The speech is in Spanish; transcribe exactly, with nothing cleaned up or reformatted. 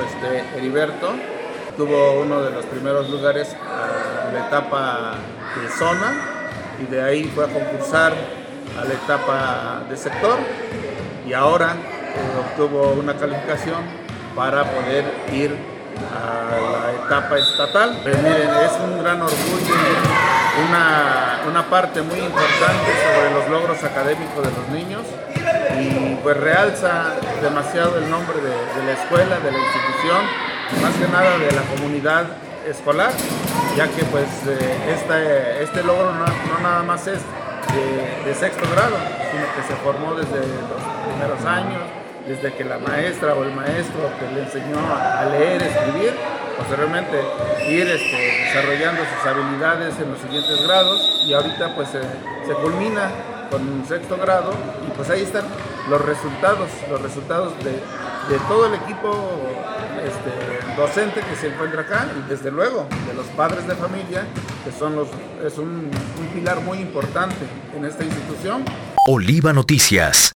este, Heriberto. Tuvo uno de los primeros lugares a la etapa de zona y de ahí fue a concursar a la etapa de sector y ahora eh, obtuvo una calificación para poder ir a la etapa estatal. Pues miren, es un gran orgullo, una, una parte muy importante sobre los logros académicos de los niños y pues realza demasiado el nombre de, de la escuela, de la institución, más que nada de la comunidad escolar, ya que pues eh, este, este logro no, no nada más es de, de sexto grado, sino que se formó desde los primeros años, desde que la maestra o el maestro que le enseñó a leer, escribir, posteriormente ir este, desarrollando sus habilidades en los siguientes grados y ahorita pues se, se culmina con un sexto grado y pues ahí están los resultados, los resultados de, de todo el equipo este, docente que se encuentra acá y desde luego de los padres de familia, que son los, es un, un pilar muy importante en esta institución. Oliva Noticias.